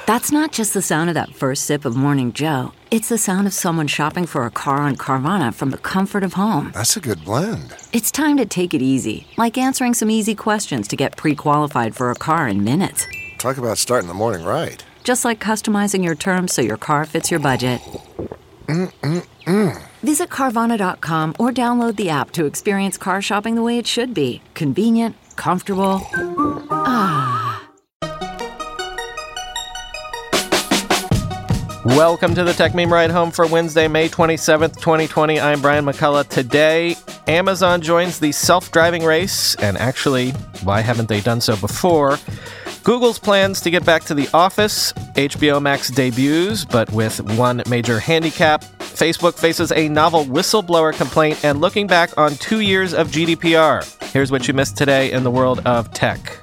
That's not just the sound of that first sip of Morning Joe. It's the sound of someone shopping for a car on Carvana from the comfort of home. That's a good blend. It's time to take it easy, like answering some easy questions to get pre-qualified for a car in minutes. Talk about starting the morning right. Just like customizing your terms so your car fits your budget. Visit Carvana.com or download the app to experience car shopping the way it should be. Convenient, comfortable. Welcome to the Tech Meme Ride Home for Wednesday, May 27th, 2020. I'm Brian McCullough. Today, Amazon joins the self-driving race, and actually, why haven't they done so before? Google's plans to get back to the office, HBO Max debuts, but with one major handicap. Facebook faces a novel whistleblower complaint, and looking back on 2 years of GDPR. Here's what you missed today in the world of tech.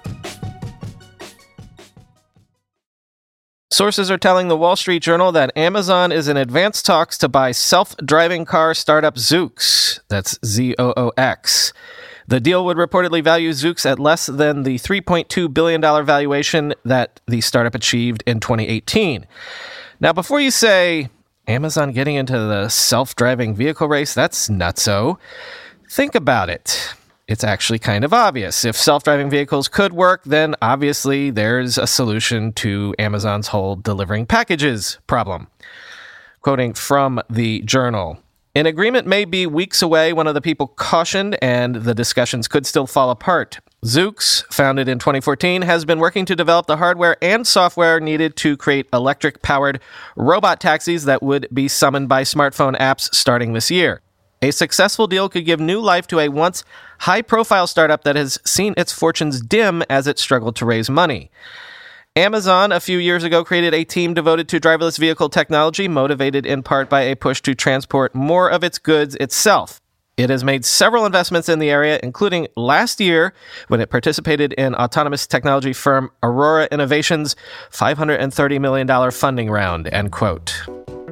Sources are telling the Wall Street Journal that Amazon is in advanced talks to buy self-driving car startup Zoox. That's Zoox. The deal would reportedly value Zoox at less than the $3.2 billion valuation that the startup achieved in 2018. Now, before you say, Amazon getting into the self-driving vehicle race, that's nutso, think about it. It's actually kind of obvious. If self-driving vehicles could work, then obviously there's a solution to Amazon's whole delivering packages problem. Quoting from the Journal, "An agreement may be weeks away," one of the people cautioned, and the discussions could still fall apart. Zoox, founded in 2014, has been working to develop the hardware and software needed to create electric-powered robot taxis that would be summoned by smartphone apps starting this year. A successful deal could give new life to a once high-profile startup that has seen its fortunes dim as it struggled to raise money. Amazon, a few years ago, created a team devoted to driverless vehicle technology, motivated in part by a push to transport more of its goods itself. It has made several investments in the area, including last year when it participated in autonomous technology firm Aurora Innovations' $530 million funding round, end quote.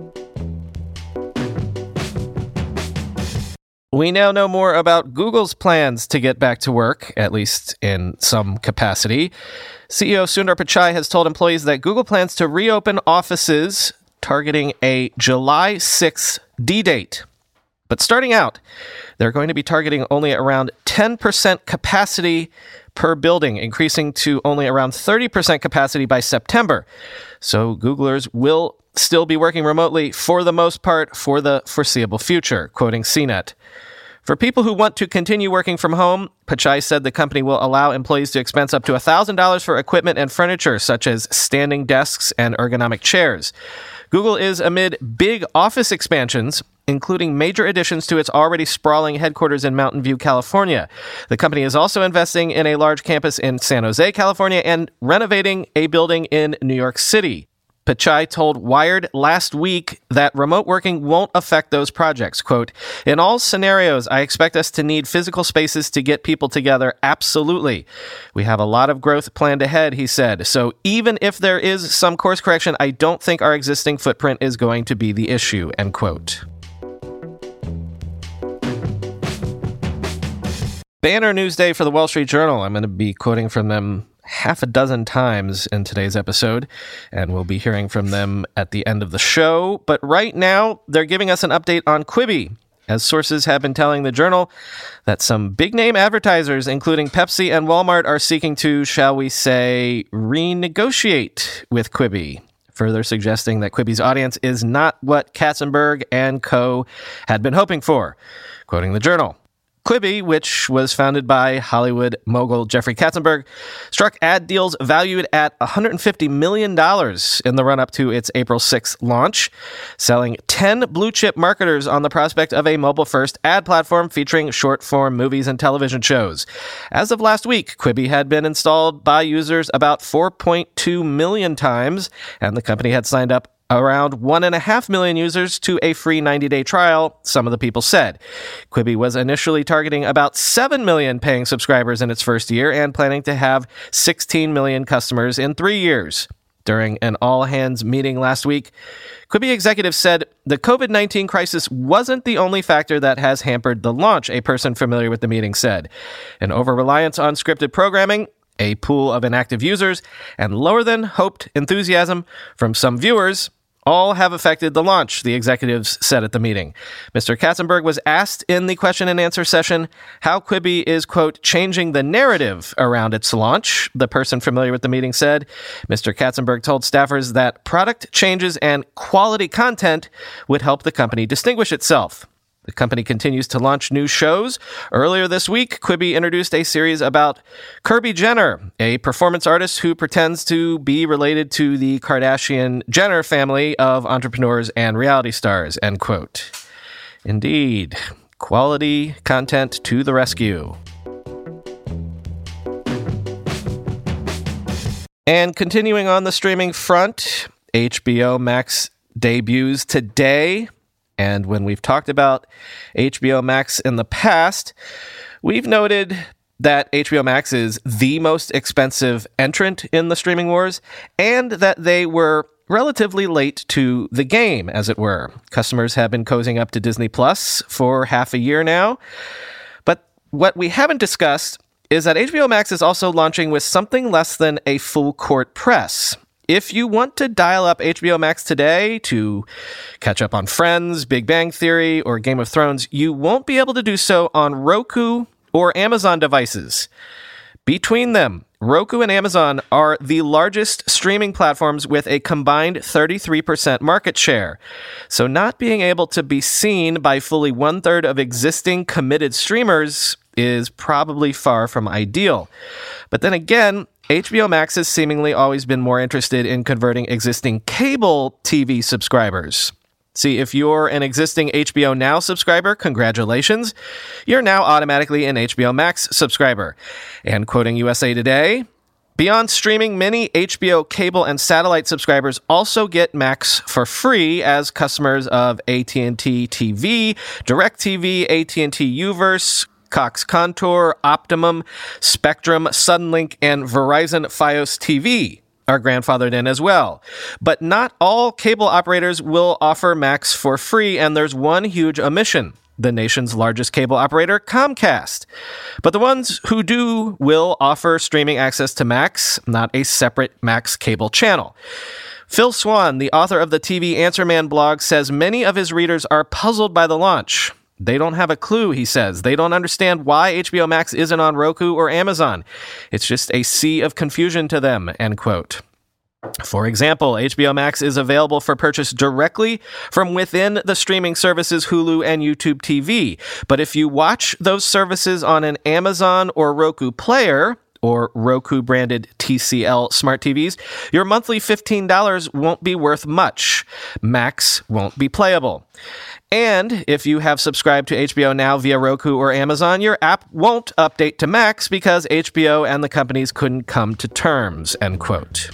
We now know more about Google's plans to get back to work, at least in some capacity. CEO Sundar Pichai has told employees that Google plans to reopen offices targeting a July 6th D-date. But starting out, they're going to be targeting only around 10% capacity per building, increasing to only around 30% capacity by September. So Googlers will still be working remotely for the most part for the foreseeable future, quoting CNET. For people who want to continue working from home, Pichai said the company will allow employees to expense up to $1,000 for equipment and furniture, such as standing desks and ergonomic chairs. Google is amid big office expansions, including major additions to its already sprawling headquarters in Mountain View, California. The company is also investing in a large campus in San Jose, California, and renovating a building in New York City. Pichai told Wired last week that remote working won't affect those projects. Quote, "In all scenarios, I expect us to need physical spaces to get people together. Absolutely. We have a lot of growth planned ahead," he said. "So even if there is some course correction, I don't think our existing footprint is going to be the issue," end quote. Banner news day for the Wall Street Journal. I'm going to be quoting from them half a dozen times in today's episode, and we'll be hearing from them at the end of the show. But right now, they're giving us an update on Quibi, as sources have been telling the Journal that some big-name advertisers, including Pepsi and Walmart, are seeking to, shall we say, renegotiate with Quibi, further suggesting that Quibi's audience is not what Katzenberg and co. had been hoping for. Quoting the Journal, Quibi, which was founded by Hollywood mogul Jeffrey Katzenberg, struck ad deals valued at $150 million in the run-up to its April 6th launch, selling 10 blue-chip marketers on the prospect of a mobile-first ad platform featuring short-form movies and television shows. As of last week, Quibi had been installed by users about 4.2 million times, and the company had signed up around 1.5 million users to a free 90-day trial, some of the people said. Quibi was initially targeting about 7 million paying subscribers in its first year and planning to have 16 million customers in 3 years. During an all-hands meeting last week, Quibi executives said the COVID-19 crisis wasn't the only factor that has hampered the launch, a person familiar with the meeting said. An over-reliance on scripted programming a pool of inactive users, and lower than hoped enthusiasm from some viewers all have affected the launch, the executives said at the meeting. Mr. Katzenberg was asked in the question and answer session how Quibi is, quote, changing the narrative around its launch. The person familiar with the meeting said Mr. Katzenberg told staffers that product changes and quality content would help the company distinguish itself. The company continues to launch new shows. Earlier this week, Quibi introduced a series about Kirby Jenner, a performance artist who pretends to be related to the Kardashian-Jenner family of entrepreneurs and reality stars, end quote. Indeed, quality content to the rescue. And continuing on the streaming front, HBO Max debuts today. And when we've talked about HBO Max in the past, we've noted that HBO Max is the most expensive entrant in the streaming wars, and that they were relatively late to the game, as it were. Customers have been cozying up to Disney Plus for half a year now. But what we haven't discussed is that HBO Max is also launching with something less than a full court press. If you want to dial up HBO Max today to catch up on Friends, Big Bang Theory, or Game of Thrones, you won't be able to do so on Roku or Amazon devices. Between them, Roku and Amazon are the largest streaming platforms with a combined 33% market share. So not being able to be seen by fully one-third of existing committed streamers is probably far from ideal. But then again, HBO Max has seemingly always been more interested in converting existing cable TV subscribers. See, if you're an existing HBO Now subscriber, congratulations. You're now automatically an HBO Max subscriber. And quoting USA Today, beyond streaming, many HBO cable and satellite subscribers also get Max for free as customers of AT&T TV, DirecTV, AT&T Uverse, Cox Contour, Optimum, Spectrum, Suddenlink, and Verizon Fios TV are grandfathered in as well. But not all cable operators will offer Max for free, and there's one huge omission: the nation's largest cable operator, Comcast. But the ones who do will offer streaming access to Max, not a separate Max cable channel. Phil Swan, the author of the TV Answer Man blog, says many of his readers are puzzled by the launch. They don't have a clue, he says. They don't understand why HBO Max isn't on Roku or Amazon. It's just a sea of confusion to them, end quote. For example, HBO Max is available for purchase directly from within the streaming services Hulu and YouTube TV. But if you watch those services on an Amazon or Roku player, or Roku-branded TCL smart TVs, your monthly $15 won't be worth much. Max won't be playable. And if you have subscribed to HBO Now via Roku or Amazon, your app won't update to Max because HBO and the companies couldn't come to terms, end quote.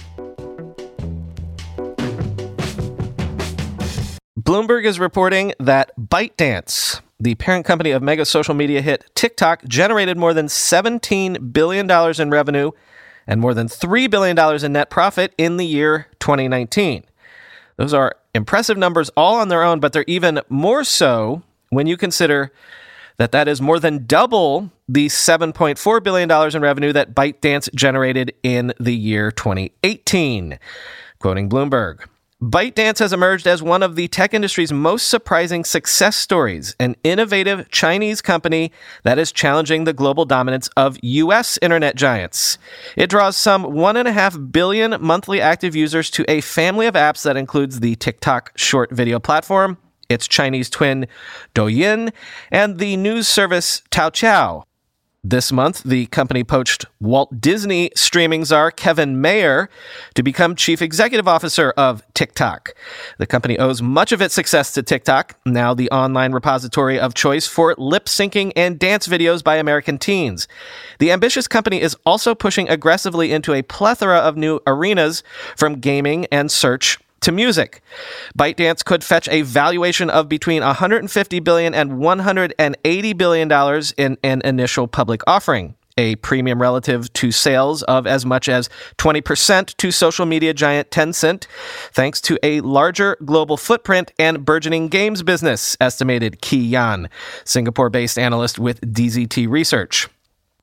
Bloomberg is reporting that ByteDance, the parent company of mega social media hit TikTok, generated more than $17 billion in revenue and more than $3 billion in net profit in the year 2019. Those are impressive numbers all on their own, but they're even more so when you consider that that is more than double the $7.4 billion in revenue that ByteDance generated in the year 2018. Quoting Bloomberg, ByteDance has emerged as one of the tech industry's most surprising success stories, an innovative Chinese company that is challenging the global dominance of U.S. internet giants. It draws some 1.5 billion monthly active users to a family of apps that includes the TikTok short video platform, its Chinese twin Douyin, and the news service Taoqiao. This month, the company poached Walt Disney streaming czar Kevin Mayer to become chief executive officer of TikTok. The company owes much of its success to TikTok, now the online repository of choice for lip-syncing and dance videos by American teens. The ambitious company is also pushing aggressively into a plethora of new arenas, from gaming and search to music. ByteDance could fetch a valuation of between $150 billion and $180 billion in an initial public offering, a premium relative to sales of as much as 20% to social media giant Tencent, thanks to a larger global footprint and burgeoning games business, estimated Qi Yan, Singapore-based analyst with DZT Research.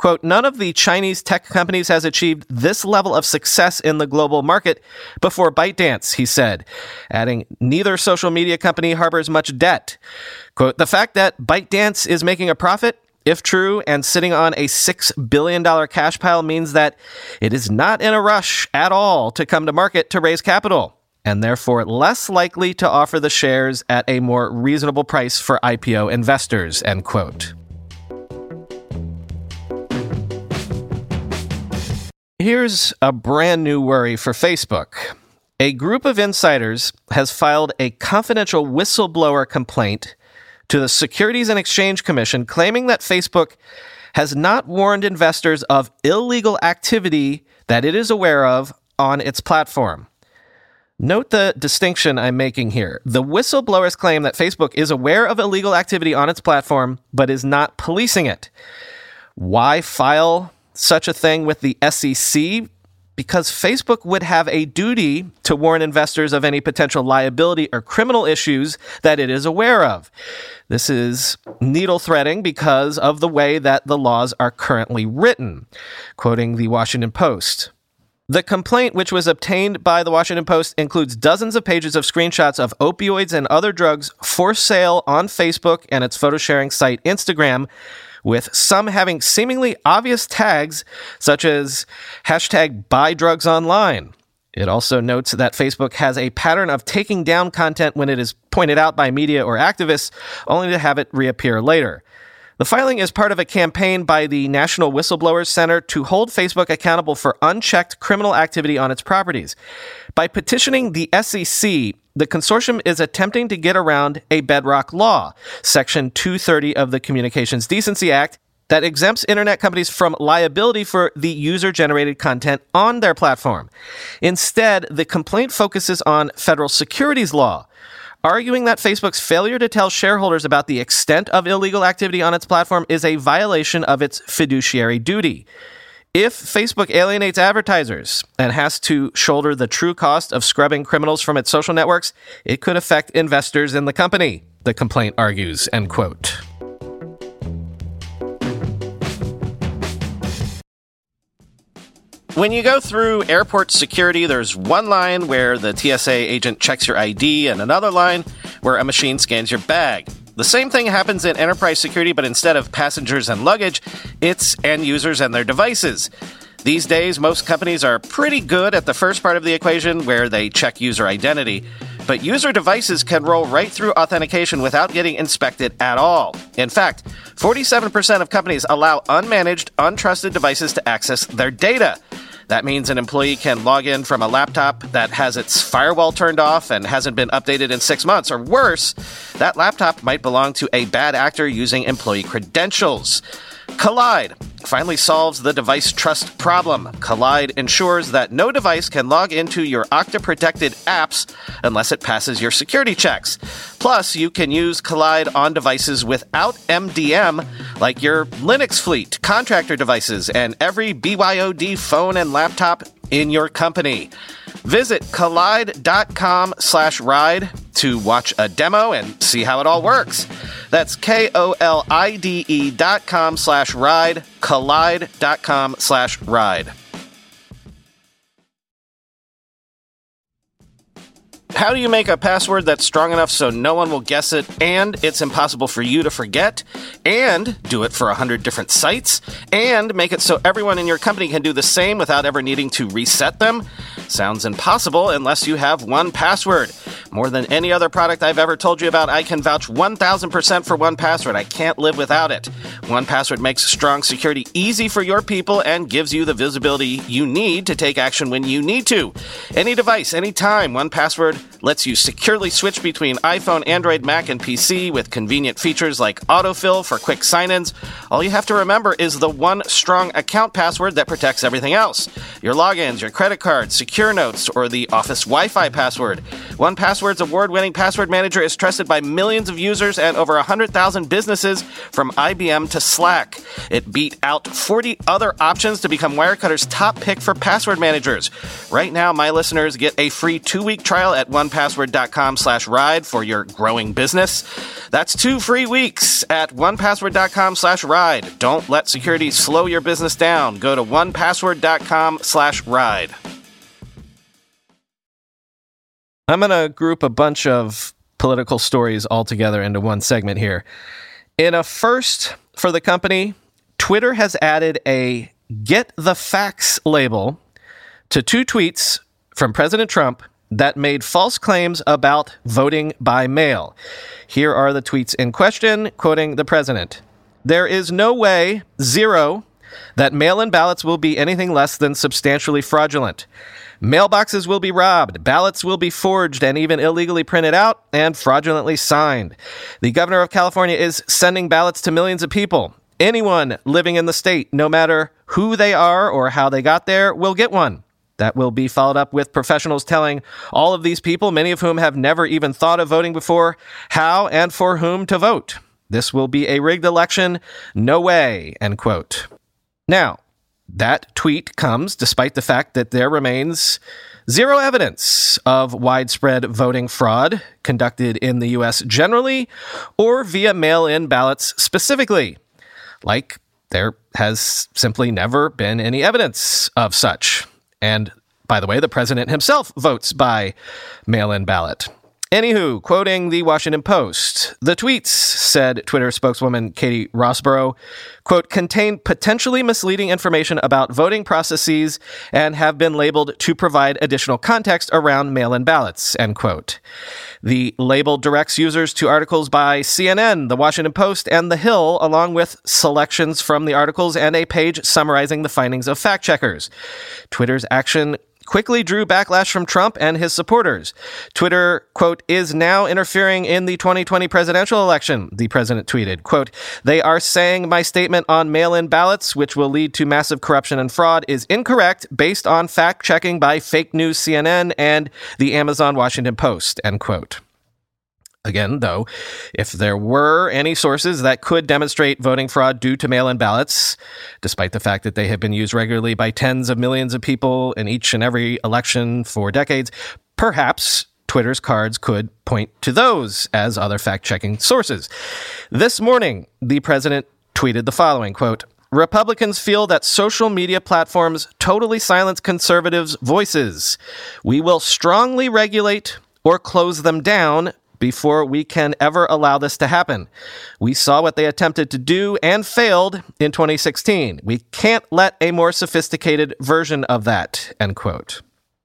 Quote, none of the Chinese tech companies has achieved this level of success in the global market before ByteDance, he said, adding, neither social media company harbors much debt. Quote, the fact that ByteDance is making a profit, if true, and sitting on a $6 billion cash pile means that it is not in a rush at all to come to market to raise capital, and therefore less likely to offer the shares at a more reasonable price for IPO investors, end quote. Here's a brand new worry for Facebook. A group of insiders has filed a confidential whistleblower complaint to the Securities and Exchange Commission claiming that Facebook has not warned investors of illegal activity that it is aware of on its platform. Note the distinction I'm making here. The whistleblowers claim that Facebook is aware of illegal activity on its platform, but is not policing it. Why file such a thing with the SEC? Because Facebook would have a duty to warn investors of any potential liability or criminal issues that it is aware of. This is needle threading because of the way that the laws are currently written. Quoting the Washington Post. The complaint, which was obtained by the Washington Post, includes dozens of pages of screenshots of opioids and other drugs for sale on Facebook and its photo-sharing site Instagram, with some having seemingly obvious tags such as hashtag buy drugs online. It also notes that Facebook has a pattern of taking down content when it is pointed out by media or activists, only to have it reappear later. The filing is part of a campaign by the National Whistleblowers Center to hold Facebook accountable for unchecked criminal activity on its properties. By petitioning the SEC, the consortium is attempting to get around a bedrock law, Section 230 of the Communications Decency Act, that exempts internet companies from liability for the user-generated content on their platform. Instead, the complaint focuses on federal securities law, arguing that Facebook's failure to tell shareholders about the extent of illegal activity on its platform is a violation of its fiduciary duty. If Facebook alienates advertisers and has to shoulder the true cost of scrubbing criminals from its social networks, it could affect investors in the company, the complaint argues, end quote. When you go through airport security, there's one line where the TSA agent checks your ID and another line where a machine scans your bag. The same thing happens in enterprise security, but instead of passengers and luggage, it's end users and their devices. These days, most companies are pretty good at the first part of the equation where they check user identity, but user devices can roll right through authentication without getting inspected at all. In fact, 47% of companies allow unmanaged, untrusted devices to access their data. That means an employee can log in from a laptop that has its firewall turned off and hasn't been updated in 6 months, or worse, that laptop might belong to a bad actor using employee credentials. Kolide finally solves the device trust problem. Kolide ensures that no device can log into your Okta-protected apps unless it passes your security checks. Plus, you can use Kolide on devices without MDM, like your Linux fleet, contractor devices, and every BYOD phone and laptop in your company. Visit kolide.com/ride to watch a demo and see how it all works. That's KOLIDE.com/ride, kolide.com/ride. How do you make a password that's strong enough so no one will guess it, and it's impossible for you to forget, and do it for 100 different sites, and make it so everyone in your company can do the same without ever needing to reset them? Sounds impossible unless you have 1Password. More than any other product I've ever told you about, I can vouch 1,000% for 1Password. I can't live without it. 1Password makes strong security easy for your people and gives you the visibility you need to take action when you need to. Any device, anytime, 1Password lets you securely switch between iPhone, Android, Mac, and PC with convenient features like autofill for quick sign-ins. All you have to remember is the one strong account password that protects everything else. Your logins, your credit cards, secure notes, or the Office Wi-Fi password. 1Password's award-winning password manager is trusted by millions of users and over 100,000 businesses from IBM to Slack. It beat out 40 other options to become Wirecutter's top pick for password managers. Right now, my listeners get a free 2-week trial at onepassword.com/ride for your growing business. That's 2 free weeks at onepassword.com/ride. Don't let security slow your business down. Go to onepassword.com/ride. I'm going to group a bunch of political stories all together into one segment here. In a first for the company, Twitter has added a "Get the Facts" label to 2 tweets from President Trump that made false claims about voting by mail. Here are the tweets in question, quoting the president. "There is no way, zero, that mail-in ballots will be anything less than substantially fraudulent. Mailboxes will be robbed, ballots will be forged and even illegally printed out and fraudulently signed. The governor of California is sending ballots to millions of people. Anyone living in the state, no matter who they are or how they got there, will get one. That will be followed up with professionals telling all of these people, many of whom have never even thought of voting before, how and for whom to vote. This will be a rigged election. No way," end quote. Now, that tweet comes despite the fact that there remains zero evidence of widespread voting fraud conducted in the U.S. generally or via mail-in ballots specifically. Like, there has simply never been any evidence of such. And, by the way, the president himself votes by mail-in ballot. Anywho, quoting the Washington Post, the tweets, said Twitter spokeswoman Katie Rossborough, quote, "contain potentially misleading information about voting processes and have been labeled to provide additional context around mail-in ballots," end quote. The label directs users to articles by CNN, The Washington Post, and The Hill, along with selections from the articles and a page summarizing the findings of fact-checkers. Twitter's action quickly drew backlash from Trump and his supporters. Twitter, quote, "is now interfering in the 2020 presidential election," the president tweeted. Quote, "They are saying my statement on mail-in ballots, which will lead to massive corruption and fraud, is incorrect based on fact-checking by fake news CNN and the Amazon Washington Post," end quote. Again, though, if there were any sources that could demonstrate voting fraud due to mail-in ballots, despite the fact that they have been used regularly by tens of millions of people in each and every election for decades, perhaps Twitter's cards could point to those as other fact-checking sources. This morning, the president tweeted the following, quote, "Republicans feel that social media platforms totally silence conservatives' voices. We will strongly regulate or close them down before we can ever allow this to happen. We saw what they attempted to do and failed in 2016. We can't let a more sophisticated version of that," end quote.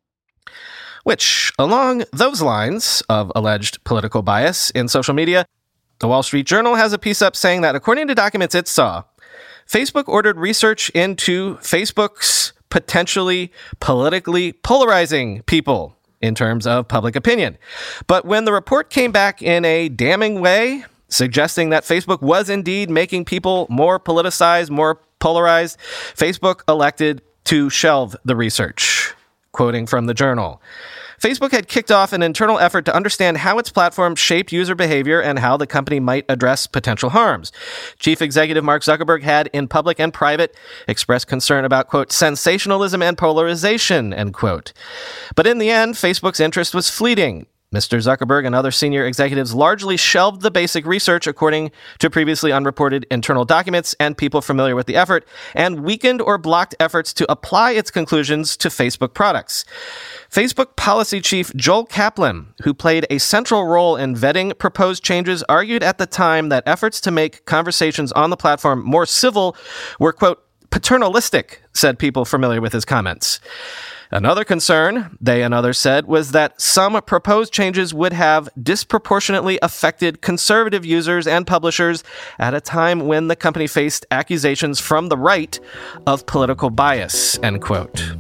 Which, along those lines of alleged political bias in social media, the Wall Street Journal has a piece up saying that according to documents it saw, Facebook ordered research into Facebook's potentially politically polarizing people in terms of public opinion. But when the report came back in a damning way, suggesting that Facebook was indeed making people more politicized, more polarized, Facebook elected to shelve the research. Quoting from the Journal, Facebook had kicked off an internal effort to understand how its platform shaped user behavior and how the company might address potential harms. Chief Executive Mark Zuckerberg had, in public and private, expressed concern about, quote, "sensationalism and polarization," end quote. But in the end, Facebook's interest was fleeting. Mr. Zuckerberg and other senior executives largely shelved the basic research according to previously unreported internal documents and people familiar with the effort, and weakened or blocked efforts to apply its conclusions to Facebook products. Facebook policy chief Joel Kaplan, who played a central role in vetting proposed changes, argued at the time that efforts to make conversations on the platform more civil were, quote, "paternalistic," said people familiar with his comments. Another concern, they and others said, was that some proposed changes would have disproportionately affected conservative users and publishers at a time when the company faced accusations from the right of political bias, end quote.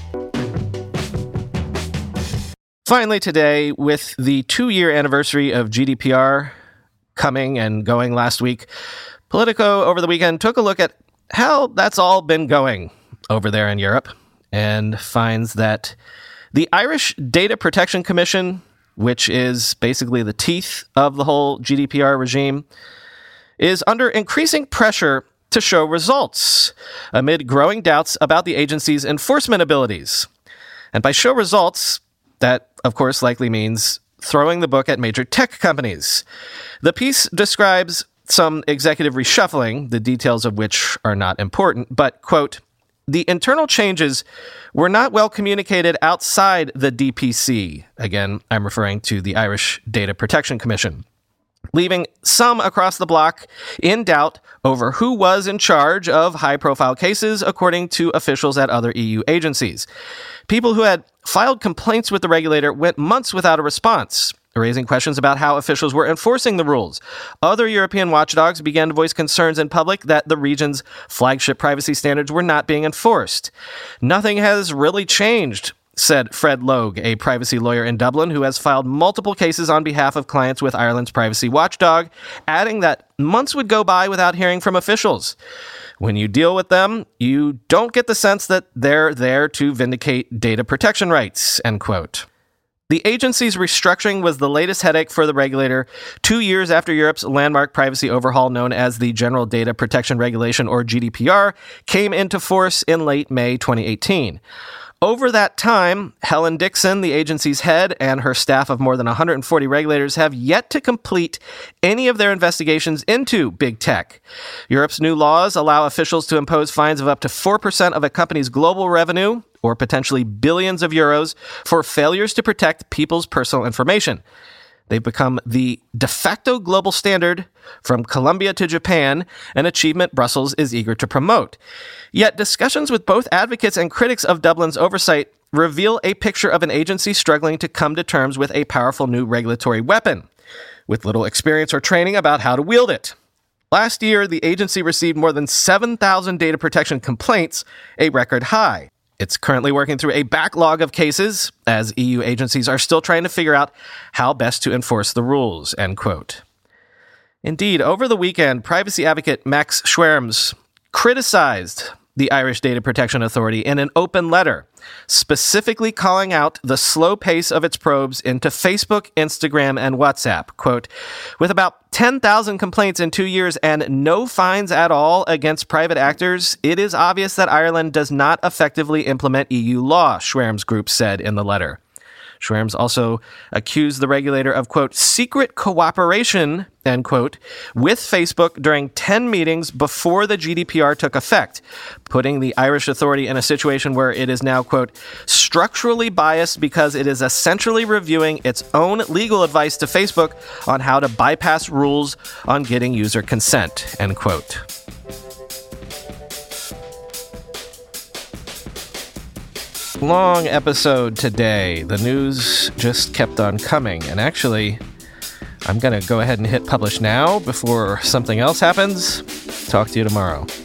Finally today, with the 2-year anniversary of GDPR coming and going last week, Politico over the weekend took a look at how that's all been going over there in Europe, and finds that the Irish Data Protection Commission which is basically the teeth of the whole GDPR regime, is under increasing pressure to show results amid growing doubts about the agency's enforcement abilities. And by show results, that, of course, likely means throwing the book at major tech companies. The piece describes some executive reshuffling, the details of which are not important, but, quote, the internal changes were not well communicated outside the DPC. Again, I'm referring to the Irish Data Protection Commission, leaving some across the bloc in doubt over who was in charge of high-profile cases, according to officials at other EU agencies. People who had filed complaints with the regulator went months without a response, raising questions about how officials were enforcing the rules. Other European watchdogs began to voice concerns in public that the region's flagship privacy standards were not being enforced. Nothing has really changed, said Fred Logue, a privacy lawyer in Dublin who has filed multiple cases on behalf of clients with Ireland's privacy watchdog, adding that months would go by without hearing from officials. When you deal with them, you don't get the sense that they're there to vindicate data protection rights, end quote. The agency's restructuring was the latest headache for the regulator 2 years after Europe's landmark privacy overhaul known as the General Data Protection Regulation, or GDPR, came into force in late May 2018. Over that time, Helen Dixon, the agency's head, and her staff of more than 140 regulators have yet to complete any of their investigations into big tech. Europe's new laws allow officials to impose fines of up to 4% of a company's global revenue, or potentially billions of euros, for failures to protect people's personal information. They've become the de facto global standard from Colombia to Japan, an achievement Brussels is eager to promote. Yet discussions with both advocates and critics of Dublin's oversight reveal a picture of an agency struggling to come to terms with a powerful new regulatory weapon, with little experience or training about how to wield it. Last year, the agency received more than 7,000 data protection complaints, a record high. It's currently working through a backlog of cases, as EU agencies are still trying to figure out how best to enforce the rules, end quote. Indeed, over the weekend, privacy advocate Max Schrems criticized the Irish Data Protection Authority in an open letter, specifically calling out the slow pace of its probes into Facebook, Instagram, and WhatsApp. Quote, with about 10,000 complaints in 2 years and no fines at all against private actors, it is obvious that Ireland does not effectively implement EU law, Schrems' group said in the letter. Schrems also accused the regulator of, quote, secret cooperation, end quote, with Facebook during 10 meetings before the GDPR took effect, putting the Irish authority in a situation where it is now, quote, structurally biased because it is essentially reviewing its own legal advice to Facebook on how to bypass rules on getting user consent, end quote. Long episode today. The news just kept on coming. And actually, I'm going to go ahead and hit publish now before something else happens. Talk to you tomorrow.